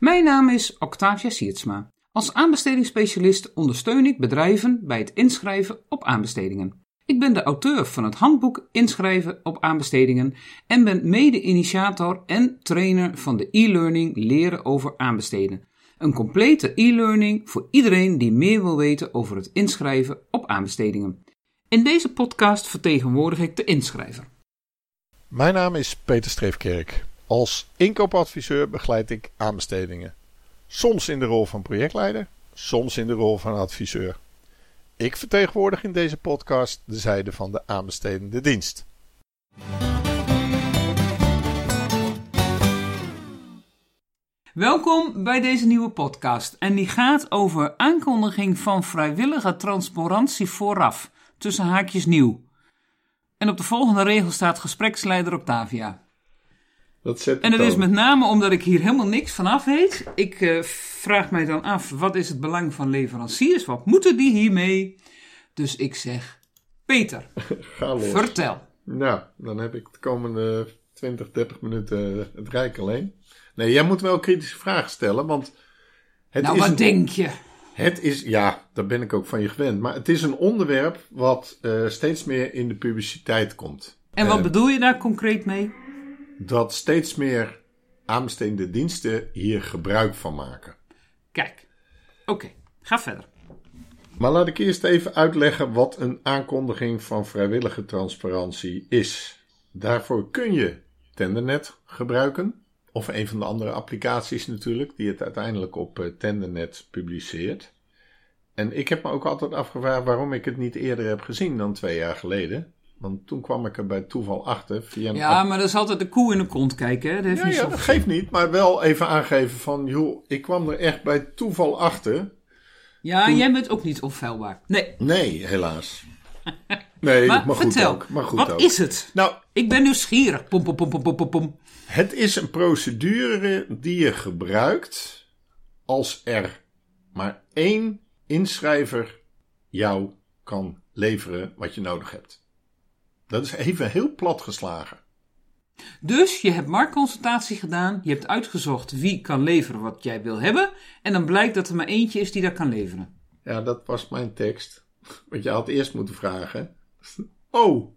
Mijn naam is Octavia Siertsma. Als aanbestedingsspecialist ondersteun ik bedrijven bij het inschrijven op aanbestedingen. Ik ben de auteur van het handboek Inschrijven op aanbestedingen en ben mede-initiator en trainer van de e-learning Leren over aanbesteden. Een complete e-learning voor iedereen die meer wil weten over het inschrijven op aanbestedingen. In deze podcast vertegenwoordig ik de inschrijver. Mijn naam is Peter Streefkerk. Als inkoopadviseur begeleid ik aanbestedingen. Soms in de rol van projectleider, soms in de rol van adviseur. Ik vertegenwoordig in deze podcast de zijde van de aanbestedende dienst. Welkom bij deze nieuwe podcast en die gaat over aankondiging van vrijwillige transparantie vooraf, tussen haakjes nieuw. En op de volgende regel staat gespreksleider Octavia. En dat is met name omdat ik hier helemaal niks van af weet. Ik vraag mij dan af, wat is het belang van leveranciers? Wat moeten die hiermee? Dus ik zeg, Peter, Ga los. Vertel. Nou, dan heb ik de komende 20, 30 minuten het rijk alleen. Nee, jij moet wel kritische vragen stellen, want... Wat denk je? Het is, ja, daar ben ik ook van je gewend. Maar het is een onderwerp wat steeds meer in de publiciteit komt. En wat bedoel je daar concreet mee? Dat steeds meer aanbestedende diensten hier gebruik van maken. Kijk, oké, ga verder. Maar laat ik eerst even uitleggen wat een aankondiging van vrijwillige transparantie is. Daarvoor kun je Tendernet gebruiken. Of een van de andere applicaties natuurlijk, die het uiteindelijk op Tendernet publiceert. En ik heb me ook altijd afgevraagd waarom ik het niet eerder heb gezien dan 2 jaar geleden. Want toen kwam ik er bij toeval achter. Via maar dat is altijd de koe in de kont kijken. Hè? Dat geeft niet, maar wel even aangeven van... joh, ik kwam er echt bij toeval achter. Ja, jij bent ook niet onfeilbaar. Nee, helaas. Nee, maar goed vertel, ook. Maar goed wat ook. is het? Nou, ik ben nieuwsgierig. Pom. Het is een procedure die je gebruikt als er maar 1 inschrijver jou kan leveren wat je nodig hebt. Dat is even heel plat geslagen. Dus je hebt marktconsultatie gedaan, je hebt uitgezocht wie kan leveren wat jij wil hebben en dan blijkt dat er maar eentje is die dat kan leveren. Ja, dat was mijn tekst. Want je had eerst moeten vragen. Hoe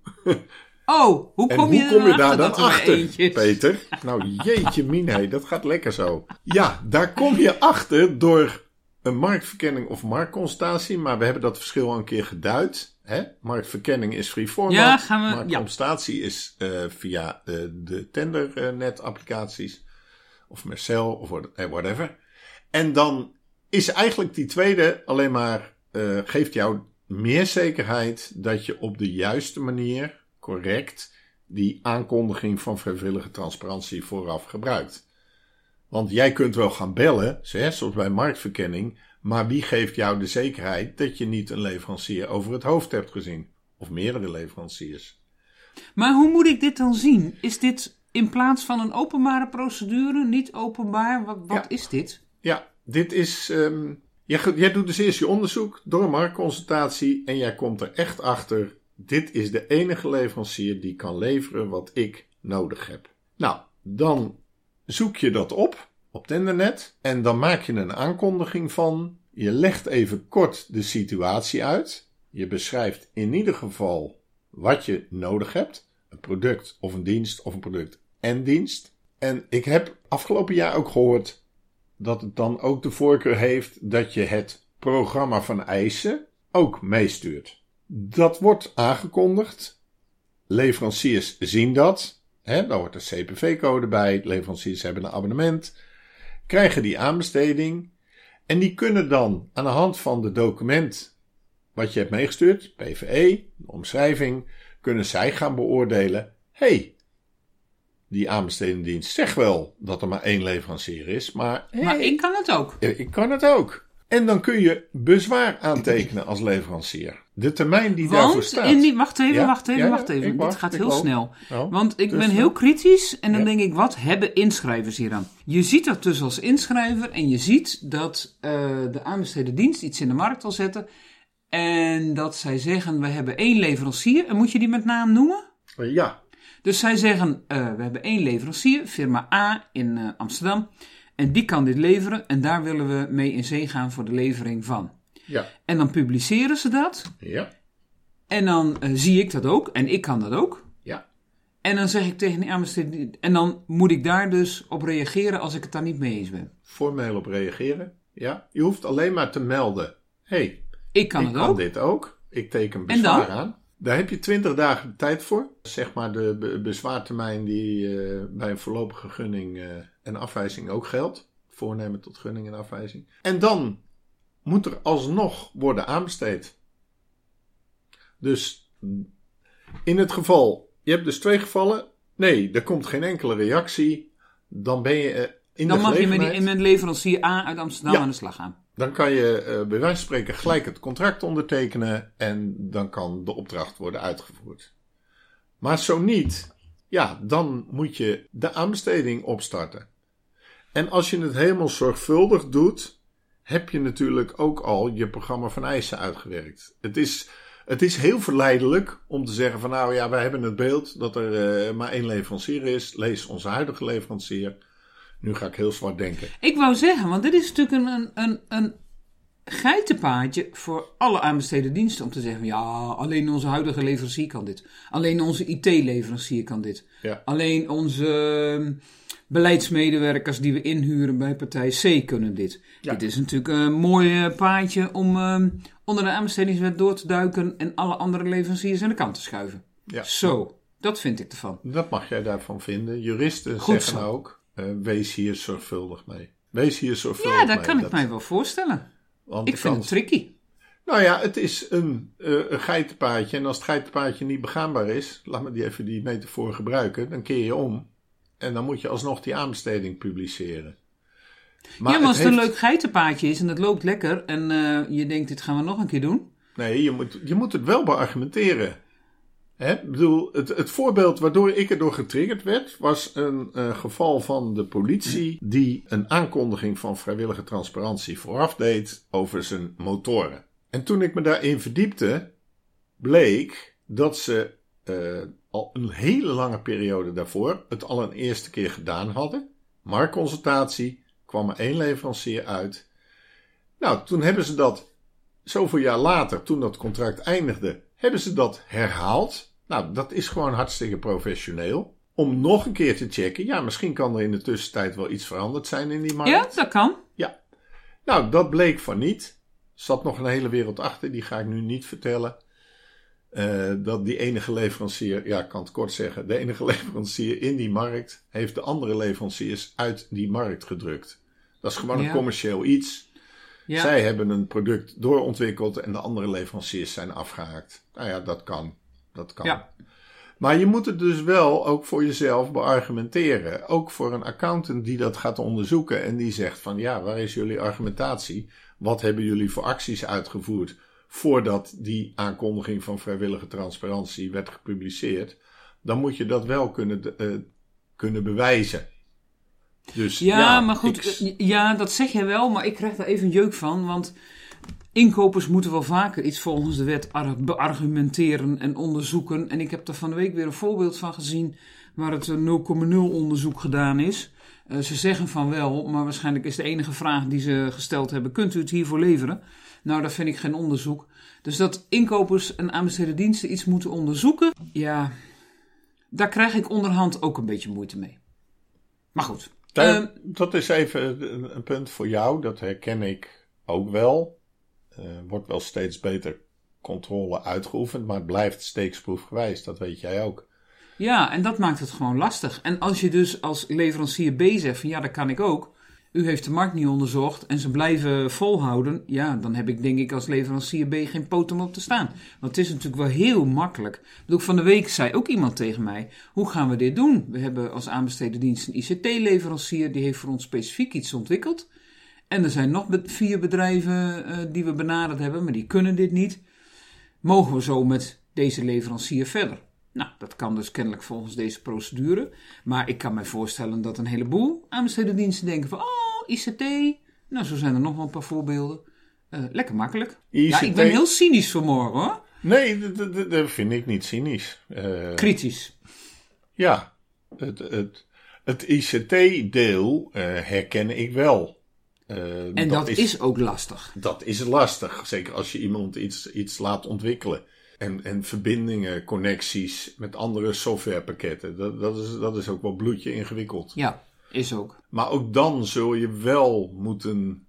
kom je daar dan achter, eentje? Peter? Nou, jeetje mine, dat gaat lekker zo. Ja, daar kom je achter door een marktverkenning of marktconsultatie, maar we hebben dat verschil al een keer geduid. Hè? Marktverkenning is free format, marktconsultatie is via de Tendernet applicaties, of Mercel, of whatever. En dan is eigenlijk die tweede alleen maar, geeft jou meer zekerheid dat je op de juiste manier, correct, die aankondiging van vrijwillige transparantie vooraf gebruikt. Want jij kunt wel gaan bellen, zoals bij marktverkenning, maar wie geeft jou de zekerheid dat je niet een leverancier over het hoofd hebt gezien? Of meerdere leveranciers. Maar hoe moet ik dit dan zien? Is dit in plaats van een openbare procedure niet openbaar? Wat is dit? Ja, dit is... Jij doet dus eerst je onderzoek door een marktconsultatie en jij komt er echt achter, dit is de enige leverancier die kan leveren wat ik nodig heb. Nou, dan zoek je dat op Tendernet en dan maak je een aankondiging van. Je legt even kort de situatie uit. Je beschrijft in ieder geval wat je nodig hebt. Een product of een dienst of een product en dienst. En ik heb afgelopen jaar ook gehoord dat het dan ook de voorkeur heeft dat je het programma van eisen ook meestuurt. Dat wordt aangekondigd. Leveranciers zien dat. Daar hoort een CPV-code bij. Leveranciers hebben een abonnement. Krijgen die aanbesteding. En die kunnen dan aan de hand van de document wat je hebt meegestuurd, PVE, de omschrijving, kunnen zij gaan beoordelen. Die aanbestedingsdienst zegt wel dat er maar 1 leverancier is, maar ik kan het ook. Ik kan het ook. En dan kun je bezwaar aantekenen als leverancier. De termijn die daarvoor staat. Wacht even. Dit gaat heel snel. Oh, Want ik ben heel kritisch en dan denk ik, wat hebben inschrijvers hier aan? Je ziet dat dus als inschrijver en je ziet dat de aanbestedende dienst iets in de markt wil zetten. En dat zij zeggen, we hebben 1 leverancier. En moet je die met naam noemen? Ja. Dus zij zeggen, we hebben 1 leverancier, firma A in Amsterdam. En die kan dit leveren en daar willen we mee in zee gaan voor de levering van. Ja. En dan publiceren ze dat. Ja. En dan zie ik dat ook en ik kan dat ook. Ja. En dan zeg ik tegen die aanbesteding... En dan moet ik daar dus op reageren als ik het daar niet mee eens ben. Formeel op reageren. Ja. Je hoeft alleen maar te melden. Hé, Ik kan dit ook. Ik teken bezwaar aan. Daar heb je 20 dagen de tijd voor. Zeg maar de bezwaartermijn die bij een voorlopige gunning en afwijzing ook geldt. Voornemen tot gunning en afwijzing. En dan moet er alsnog worden aanbesteed. Dus in het geval, je hebt dus 2 gevallen. Nee, er komt geen enkele reactie. Dan ben je dan mag je met leverancier A uit Amsterdam aan de slag gaan. Dan kan je bij wijze van spreken gelijk het contract ondertekenen en dan kan de opdracht worden uitgevoerd. Maar zo niet, ja, dan moet je de aanbesteding opstarten. En als je het helemaal zorgvuldig doet, heb je natuurlijk ook al je programma van eisen uitgewerkt. Het is heel verleidelijk om te zeggen van nou ja, wij hebben het beeld dat er maar 1 leverancier is. Lees onze huidige leverancier. Nu ga ik heel zwart denken. Ik wou zeggen, want dit is natuurlijk een geitenpaadje voor alle aanbesteden diensten. Om te zeggen, ja, alleen onze huidige leverancier kan dit. Alleen onze IT-leverancier kan dit. Ja. Alleen onze beleidsmedewerkers die we inhuren bij partij C kunnen dit. Ja. Dit is natuurlijk een mooi paadje om onder de aanbestedingswet door te duiken en alle andere leveranciers aan de kant te schuiven. Ja. Zo, dat vind ik ervan. Dat mag jij daarvan vinden. Juristen zeggen ook... wees hier zorgvuldig mee. Wees hier zorgvuldig mee. Ja, dat kan ik mij wel voorstellen. Want ik vind het tricky. Nou ja, het is een geitenpaadje. En als het geitenpaadje niet begaanbaar is, laat me even die metafoor gebruiken, dan keer je om. En dan moet je alsnog die aanbesteding publiceren. Maar als het een leuk geitenpaadje is en het loopt lekker en je denkt, dit gaan we nog een keer doen. Nee, je moet het wel beargumenteren. Ik bedoel, het voorbeeld waardoor ik erdoor getriggerd werd, was een geval van de politie die een aankondiging van vrijwillige transparantie vooraf deed over zijn motoren. En toen ik me daarin verdiepte, bleek dat ze al een hele lange periode daarvoor het al een eerste keer gedaan hadden. Marktconsultatie, kwam er 1 leverancier uit. Nou, toen hebben ze dat, zoveel jaar later, toen dat contract eindigde, hebben ze dat herhaald. Nou, dat is gewoon hartstikke professioneel. Om nog een keer te checken. Ja, misschien kan er in de tussentijd wel iets veranderd zijn in die markt. Ja, dat kan. Ja. Nou, dat bleek van niet. Er zat nog een hele wereld achter. Die ga ik nu niet vertellen. Dat die enige leverancier, ja, ik kan het kort zeggen. De enige leverancier in die markt heeft de andere leveranciers uit die markt gedrukt. Dat is gewoon een commercieel iets. Ja. Zij hebben een product doorontwikkeld en de andere leveranciers zijn afgehaakt. Nou ja, dat kan. Dat kan. Ja. Maar je moet het dus wel ook voor jezelf beargumenteren. Ook voor een accountant die dat gaat onderzoeken en die zegt van ja, waar is jullie argumentatie? Wat hebben jullie voor acties uitgevoerd voordat die aankondiging van vrijwillige transparantie werd gepubliceerd? Dan moet je dat wel kunnen bewijzen. Dus, ja, maar goed, ja, dat zeg je wel, maar ik krijg daar even jeuk van, want inkopers moeten wel vaker iets volgens de wet beargumenteren en onderzoeken. En ik heb er van de week weer een voorbeeld van gezien waar het 0,0 onderzoek gedaan is. Ze zeggen van wel, maar waarschijnlijk is de enige vraag die ze gesteld hebben, kunt u het hiervoor leveren? Nou, dat vind ik geen onderzoek. Dus dat inkopers en aanbesteden diensten iets moeten onderzoeken, ja, daar krijg ik onderhand ook een beetje moeite mee. Maar goed. Dat is even een punt voor jou, dat herken ik ook wel. Wordt wel steeds beter controle uitgeoefend, maar het blijft steeksproefgewijs, dat weet jij ook. Ja, en dat maakt het gewoon lastig. En als je dus als leverancier B zegt van ja, dat kan ik ook. U heeft de markt niet onderzocht en ze blijven volhouden. Ja, dan heb ik denk ik als leverancier B geen poot om op te staan. Want het is natuurlijk wel heel makkelijk. Van de week zei ook iemand tegen mij, hoe gaan we dit doen? We hebben als aanbestede dienst een ICT-leverancier, die heeft voor ons specifiek iets ontwikkeld. En er zijn nog 4 bedrijven die we benaderd hebben, maar die kunnen dit niet. Mogen we zo met deze leverancier verder? Nou, dat kan dus kennelijk volgens deze procedure. Maar ik kan me voorstellen dat een heleboel aanbestede diensten denken van, oh, ICT. Nou, zo zijn er nog wel een paar voorbeelden. Lekker makkelijk. ICT... Ja, ik ben heel cynisch vanmorgen, hoor. Nee, dat vind ik niet cynisch. Kritisch. Ja, Het ICT-deel herken ik wel. En dat is ook lastig. Dat is lastig. Zeker als je iemand iets laat ontwikkelen. En verbindingen, connecties met andere softwarepakketten. Dat is ook wel bloedje ingewikkeld. Ja, is ook. Maar ook dan zul je wel moeten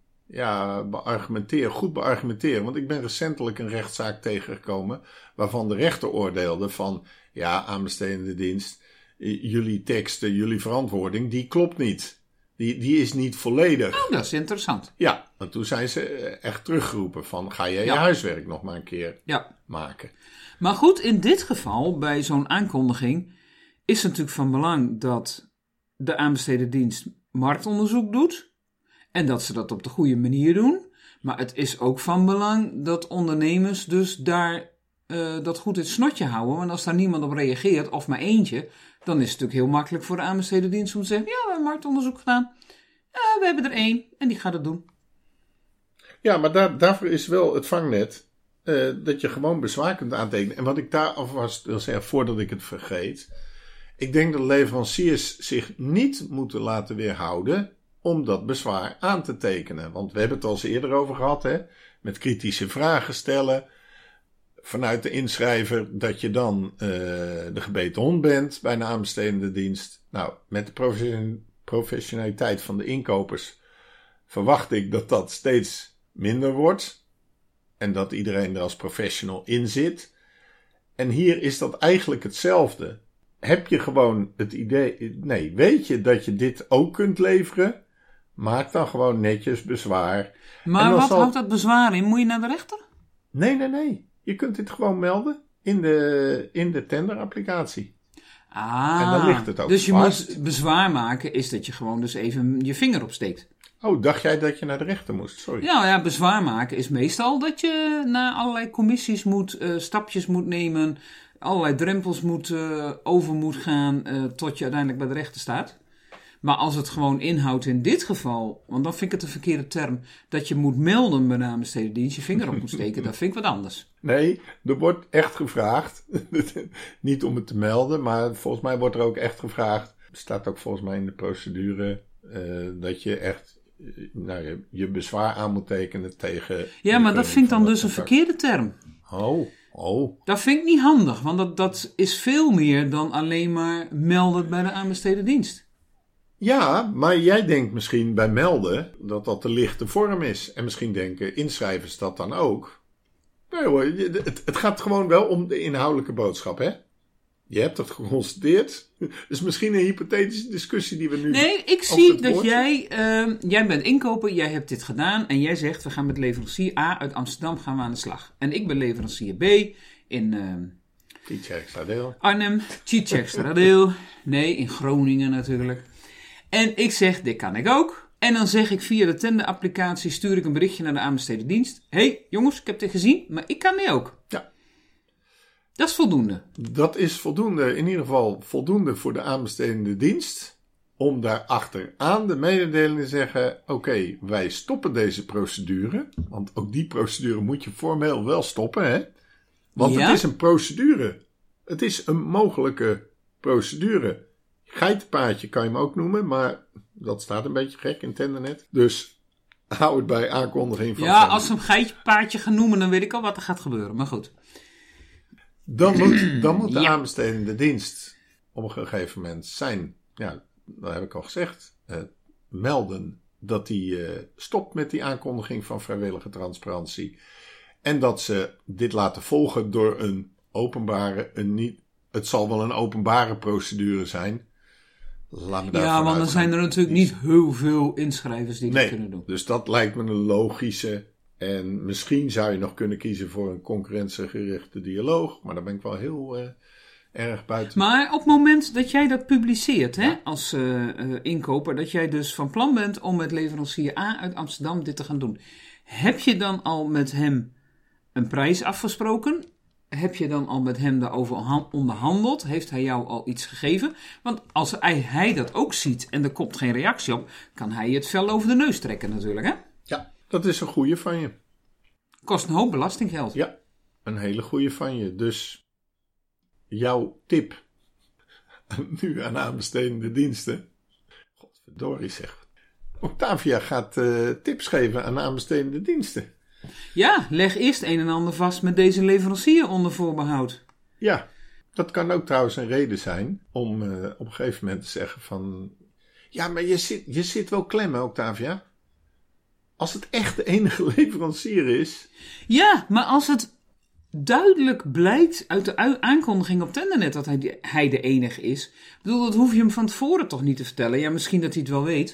goed beargumenteren. Want ik ben recentelijk een rechtszaak tegengekomen waarvan de rechter oordeelde van, ja, aanbestedende dienst, jullie teksten, jullie verantwoording, die klopt niet. Die is niet volledig. Oh, dat is interessant. Ja, want toen zijn ze echt teruggeroepen van, ga jij je huiswerk nog maar een keer maken. Maar goed, in dit geval, bij zo'n aankondiging, is het natuurlijk van belang dat de aanbesteden dienst marktonderzoek doet. En dat ze dat op de goede manier doen. Maar het is ook van belang dat ondernemers dus daar dat goed in het snotje houden. Want als daar niemand op reageert, of maar eentje, dan is het natuurlijk heel makkelijk voor de aanbesteden dienst om te zeggen, ja, we hebben marktonderzoek gedaan. We hebben er 1 en die gaat het doen. Ja, maar daarvoor is wel het vangnet dat je gewoon bezwaar kunt aantekenen. En wat ik daar alvast wil zeggen, voordat ik het vergeet. Ik denk dat leveranciers zich niet moeten laten weerhouden om dat bezwaar aan te tekenen. Want we hebben het al eens eerder over gehad, hè? Met kritische vragen stellen. Vanuit de inschrijver dat je dan de gebeten hond bent bij een aanbestedende dienst. Nou, met de professionaliteit van de inkopers verwacht ik dat dat steeds minder wordt. En dat iedereen er als professional in zit. En hier is dat eigenlijk hetzelfde. Heb je gewoon het idee, nee, weet je dat je dit ook kunt leveren? Maak dan gewoon netjes bezwaar. Maar wat houdt dat bezwaar in? Moet je naar de rechter? Nee. Je kunt dit gewoon melden in de tenderapplicatie. En dan ligt het ook dus je vast. moet bezwaar maken, is dat je gewoon dus even je vinger opsteekt. Oh, dacht jij dat je naar de rechter moest? Sorry. Ja, bezwaar maken is meestal dat je naar allerlei commissies stapjes moet nemen, allerlei drempels over moet gaan, tot je uiteindelijk bij de rechter staat. Maar als het gewoon inhoudt in dit geval, want dan vind ik het een verkeerde term, dat je moet melden bij de aanbesteden dienst, je vinger op moet steken, dat vind ik wat anders. Nee, er wordt echt gevraagd, niet om het te melden, maar volgens mij wordt er ook echt gevraagd, staat ook volgens mij in de procedure, dat je echt je bezwaar aan moet tekenen tegen... Ja, maar dat vind ik dan dus een verkeerde term. Oh. Dat vind ik niet handig, want dat is veel meer dan alleen maar melden bij de aanbesteden dienst. Ja, maar jij denkt misschien bij melden dat dat de lichte vorm is. En misschien denken inschrijvers dat dan ook. Nee hoor, het gaat gewoon wel om de inhoudelijke boodschap, hè? Je hebt het geconstateerd. Dus misschien een hypothetische discussie die we nu... Nee, ik zie dat jij bent inkoper, jij hebt dit gedaan en jij zegt, we gaan met leverancier A uit Amsterdam gaan we aan de slag. En ik ben leverancier B in... Tietjerkstradeel. Arnhem, Tietjerkstradeel. Nee, in Groningen natuurlijk. En ik zeg, dit kan ik ook. En dan zeg ik via de tenderapplicatie, stuur ik een berichtje naar de aanbesteden dienst. Hey, jongens, ik heb dit gezien, maar ik kan dit ook. Ja. Dat is voldoende. Dat is voldoende, in ieder geval voldoende voor de aanbestedende dienst. Om daarachteraan de mededeling te zeggen, oké, wij stoppen deze procedure. Want ook die procedure moet je formeel wel stoppen, hè? Want het is een procedure. Het is een mogelijke procedure. Geitenpaadje kan je hem ook noemen, maar dat staat een beetje gek in Tendernet. Dus hou het bij aankondiging van... Ja, als ze een geitenpaadje gaan noemen, dan weet ik al wat er gaat gebeuren. Maar goed. Dan moet de aanbestedende dienst op een gegeven moment zijn... Ja, dat heb ik al gezegd. Melden dat hij stopt met die aankondiging van vrijwillige transparantie. En dat ze dit laten volgen door een openbare... Het zal wel een openbare procedure zijn... want dan zijn er natuurlijk niet heel veel inschrijvers die dat kunnen doen. Dus dat lijkt me een logische. En misschien zou je nog kunnen kiezen voor een concurrentiegerichte dialoog. Maar daar ben ik wel heel erg buiten. Maar op het moment dat jij dat publiceert als inkoper, dat jij dus van plan bent om met leverancier A uit Amsterdam dit te gaan doen. Heb je dan al met hem een prijs afgesproken? Heb je dan al met hem daarover onderhandeld? Heeft hij jou al iets gegeven? Want als hij dat ook ziet en er komt geen reactie op, kan hij het vel over de neus trekken natuurlijk, hè? Ja, dat is een goeie van je. Kost een hoop belastinggeld. Ja, een hele goeie van je. Dus jouw tip nu aan aanbestedende diensten. Doris zegt. Octavia gaat tips geven aan aanbestedende diensten. Ja, leg eerst een en ander vast met deze leverancier onder voorbehoud. Ja, dat kan ook trouwens een reden zijn om op een gegeven moment te zeggen van... Ja, maar je zit wel klem, hè, Octavia? Als het echt de enige leverancier is... Ja, maar als het duidelijk blijkt uit de aankondiging op Tendernet dat hij de enige is... Ik bedoel, dat hoef je hem van tevoren toch niet te vertellen. Ja, misschien dat hij het wel weet...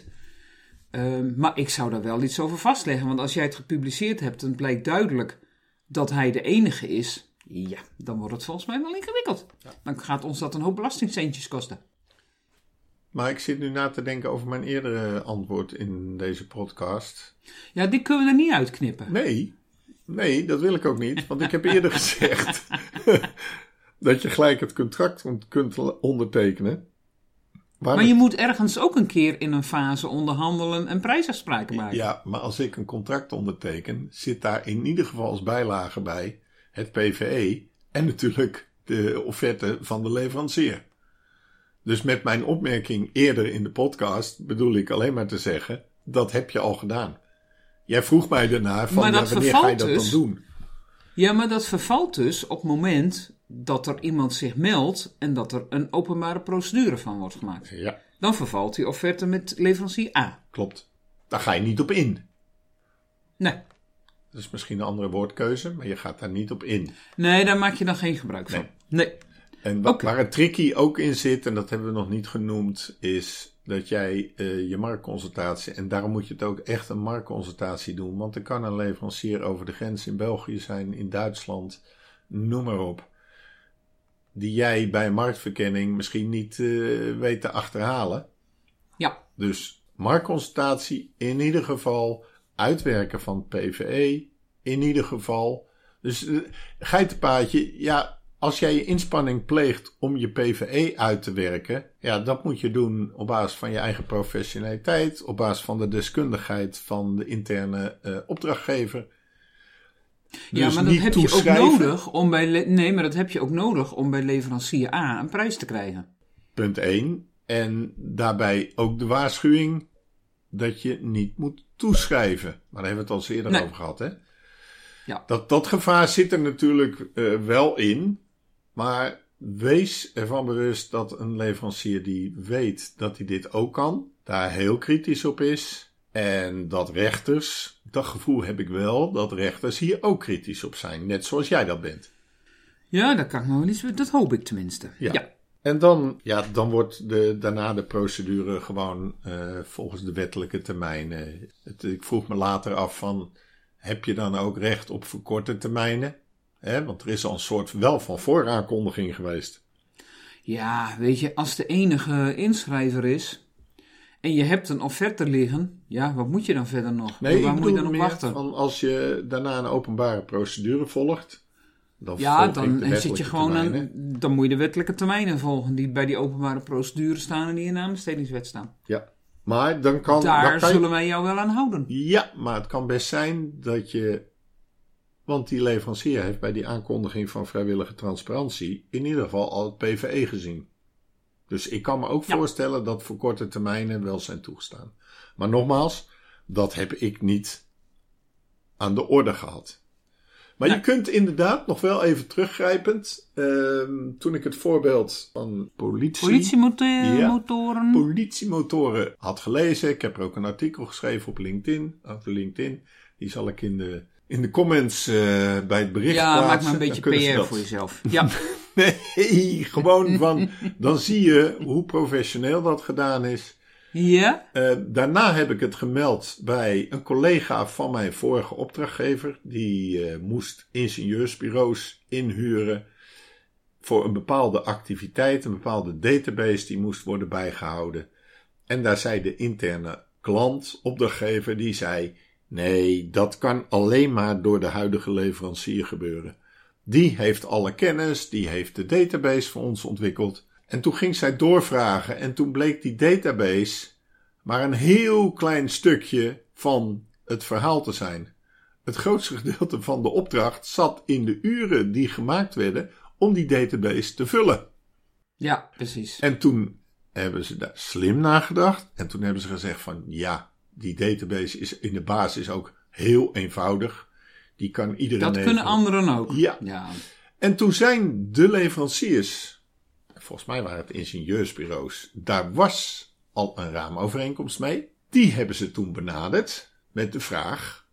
maar ik zou daar wel iets over vastleggen. Want als jij het gepubliceerd hebt en het blijkt duidelijk dat hij de enige is... Ja, dan wordt het volgens mij wel ingewikkeld. Ja. Dan gaat ons dat een hoop belastingcentjes kosten. Maar ik zit nu na te denken over mijn eerdere antwoord in deze podcast. Ja, die kunnen we er niet uitknippen. Nee, dat wil ik ook niet. Want ik heb eerder gezegd dat je gelijk het contract kunt ondertekenen. Maar je moet ergens ook een keer in een fase onderhandelen en prijsafspraken maken. Ja, maar als ik een contract onderteken, zit daar in ieder geval als bijlage bij het PVE en natuurlijk de offerte van de leverancier. Dus met mijn opmerking eerder in de podcast bedoel ik alleen maar te zeggen, dat heb je al gedaan. Jij vroeg mij daarna van, wanneer ga je dat dan doen? Ja, maar dat vervalt dus op het moment dat er iemand zich meldt en dat er een openbare procedure van wordt gemaakt. Ja. Dan vervalt die offerte met leverancier A. Klopt. Daar ga je niet op in. Nee. Dat is misschien een andere woordkeuze, maar je gaat daar niet op in. Nee, daar maak je dan geen gebruik van. Nee. En waar het tricky ook in zit, en dat hebben we nog niet genoemd, is dat jij je marktconsultatie, en daarom moet je het ook echt een marktconsultatie doen, want er kan een leverancier over de grens in België zijn, in Duitsland, noem maar op, die jij bij marktverkenning misschien niet weet te achterhalen. Ja. Dus marktconsultatie in ieder geval, uitwerken van het PVE in ieder geval. Dus geitenpaadje, ja, als jij je inspanning pleegt om je PVE uit te werken, ja, dat moet je doen op basis van je eigen professionaliteit, op basis van de deskundigheid van de interne opdrachtgever. Ja, dus maar dat heb je ook nodig om maar dat heb je ook nodig om bij leverancier A een prijs te krijgen. Punt 1. En daarbij ook de waarschuwing dat je niet moet toeschrijven. Maar daar hebben we het al eerder over gehad, hè? Ja. Dat gevaar zit er natuurlijk wel in. Maar wees ervan bewust dat een leverancier die weet dat hij dit ook kan, daar heel kritisch op is. En dat rechters, dat gevoel heb ik wel, dat rechters hier ook kritisch op zijn. Net zoals jij dat bent. Ja, dat kan ik nog wel eens, dat hoop ik tenminste. Ja. En dan wordt daarna de procedure gewoon volgens de wettelijke termijnen. Ik vroeg me later af van, heb je dan ook recht op verkorte termijnen? Want er is al een soort wel van vooraankondiging geweest. Ja, weet je, als de enige inschrijver is en je hebt een offerte liggen, ja, wat moet je dan verder nog? Nee, waar moet je dan op wachten? Van als je daarna een openbare procedure volgt, dan zit je gewoon dan moet je de wettelijke termijnen volgen die bij die openbare procedure staan en die in de aanbestedingswet staan. Ja, maar dan zullen wij jou wel aan houden. Ja, maar het kan best zijn dat je, want die leverancier heeft bij die aankondiging van vrijwillige transparantie in ieder geval al het PVE gezien. Dus ik kan me ook voorstellen dat voor korte termijnen wel zijn toegestaan. Maar nogmaals, dat heb ik niet aan de orde gehad. Maar je kunt inderdaad nog wel even teruggrijpend, toen ik het voorbeeld van politiemotoren had gelezen. Ik heb er ook een artikel geschreven op LinkedIn. Die zal ik in de comments bij het bericht plaatsen. Ja, maak maar een beetje PR voor jezelf. Ja. Nee, gewoon van, dan zie je hoe professioneel dat gedaan is. Ja. Daarna heb ik het gemeld bij een collega van mijn vorige opdrachtgever. Die moest ingenieursbureaus inhuren voor een bepaalde activiteit, een bepaalde database die moest worden bijgehouden. En daar zei de interne klant, opdrachtgever, die zei, nee, dat kan alleen maar door de huidige leverancier gebeuren. Die heeft alle kennis, die heeft de database voor ons ontwikkeld. En toen ging zij doorvragen en toen bleek die database maar een heel klein stukje van het verhaal te zijn. Het grootste gedeelte van de opdracht zat in de uren die gemaakt werden om die database te vullen. Ja, precies. En toen hebben ze daar slim nagedacht. En toen hebben ze gezegd van ja, die database is in de basis ook heel eenvoudig. Die kan iedereen Dat kunnen anderen ook. Ja. En toen zijn de leveranciers, volgens mij waren het ingenieursbureaus, daar was al een raamovereenkomst mee. Die hebben ze toen benaderd met de vraag,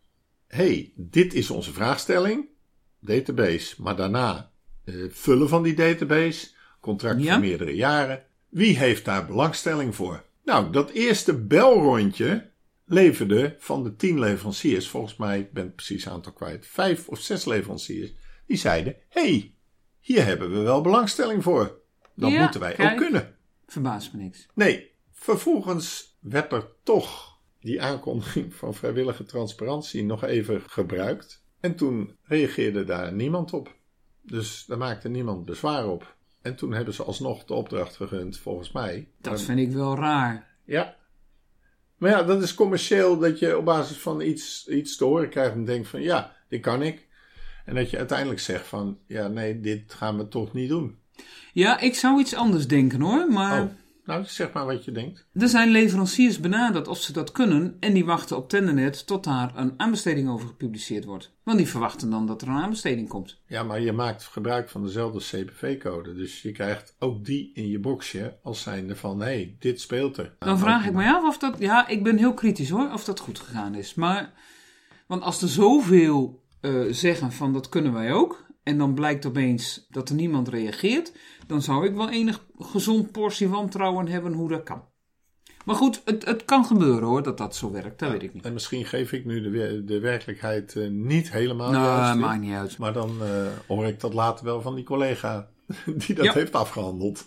dit is onze vraagstelling, database, maar daarna vullen van die database, contract voor meerdere jaren. Wie heeft daar belangstelling voor? Nou, dat eerste belrondje leverde van de 10 leveranciers, volgens mij, ik ben het precies aantal kwijt, 5 of 6 leveranciers, die zeiden, hier hebben we wel belangstelling voor. Dat moeten wij ook kunnen. Verbaast me niks. Nee, vervolgens werd er toch die aankondiging van vrijwillige transparantie nog even gebruikt. En toen reageerde daar niemand op. Dus daar maakte niemand bezwaar op. En toen hebben ze alsnog de opdracht gegund, volgens mij. Dat vind ik wel raar. Ja. Maar ja, dat is commercieel dat je op basis van iets te horen krijgt en denkt van ja, dit kan ik. En dat je uiteindelijk zegt van ja, nee, dit gaan we toch niet doen. Ja, ik zou iets anders denken hoor, maar... Nou, zeg maar wat je denkt. Er zijn leveranciers benaderd of ze dat kunnen en die wachten op Tendernet tot daar een aanbesteding over gepubliceerd wordt. Want die verwachten dan dat er een aanbesteding komt. Ja, maar je maakt gebruik van dezelfde CPV-code. Dus je krijgt ook die in je boxje als zijnde van, dit speelt er. Dan vraag ik me af of dat... Ja, ik ben heel kritisch hoor, of dat goed gegaan is. Maar, want als er zoveel zeggen van dat kunnen wij ook... en dan blijkt opeens dat er niemand reageert... dan zou ik wel enig gezond portie wantrouwen hebben hoe dat kan. Maar goed, het kan gebeuren hoor, dat zo werkt. Dat weet ik niet. En misschien geef ik nu de werkelijkheid niet helemaal juist. Maakt niet uit. Maar dan hoor ik dat later wel van die collega die dat heeft afgehandeld.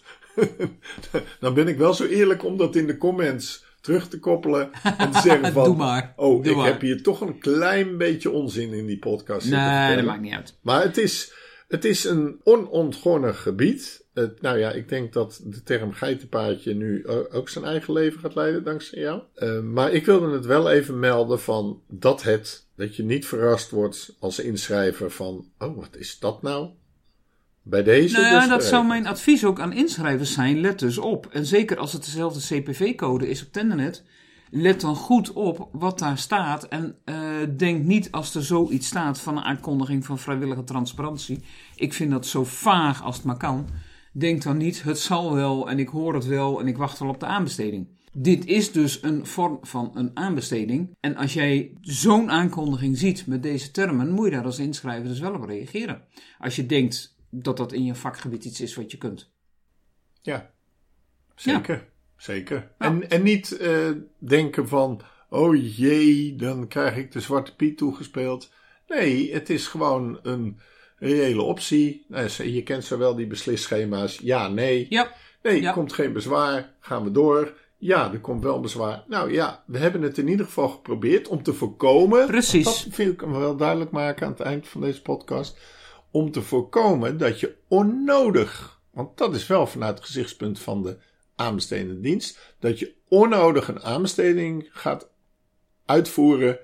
Dan ben ik wel zo eerlijk om dat in de comments terug te koppelen en te zeggen van... Doe maar. Heb hier toch een klein beetje onzin in die podcast. Nee, dat maakt niet uit. Maar het is een onontgonnen gebied. Ik denk dat de term geitenpaadje nu ook zijn eigen leven gaat leiden dankzij jou. Maar ik wilde het wel even melden van dat je niet verrast wordt als inschrijver van... wat is dat nou? Bij deze dat zou mijn advies ook aan inschrijvers zijn. Let dus op. En zeker als het dezelfde CPV-code is op Tendernet... let dan goed op wat daar staat. En denk niet als er zoiets staat van een aankondiging van vrijwillige transparantie. Ik vind dat zo vaag als het maar kan. Denk dan niet, het zal wel en ik hoor het wel en ik wacht wel op de aanbesteding. Dit is dus een vorm van een aanbesteding. En als jij zo'n aankondiging ziet met deze termen, moet je daar als inschrijver dus wel op reageren. Als je denkt dat dat in je vakgebied iets is wat je kunt. Ja, zeker. Ja. Zeker. Ja. En niet denken van, oh jee, dan krijg ik de Zwarte Piet toegespeeld. Nee, het is gewoon een reële optie. Je kent zowel die beslisschema's, ja, nee. Ja. Nee, er komt geen bezwaar, gaan we door. Ja, er komt wel bezwaar. Nou ja, we hebben het in ieder geval geprobeerd om te voorkomen. Precies. Dat wil ik wel duidelijk maken aan het eind van deze podcast. Om te voorkomen dat je onnodig, want dat is wel vanuit het gezichtspunt van de aanbestedende dienst, dat je onnodig een aanbesteding gaat uitvoeren,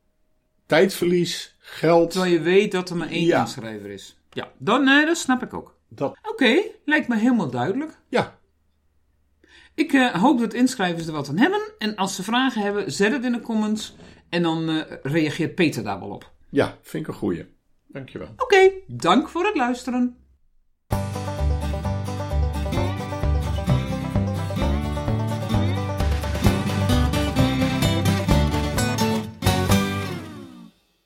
tijdverlies, geld. Terwijl je weet dat er maar één inschrijver is. Ja, dat snap ik ook. Oké, lijkt me helemaal duidelijk. Ja. Ik hoop dat inschrijvers er wat aan hebben. En als ze vragen hebben, zet het in de comments. En dan reageert Peter daar wel op. Ja, vind ik een goeie. Dankjewel. Oké, dank voor het luisteren.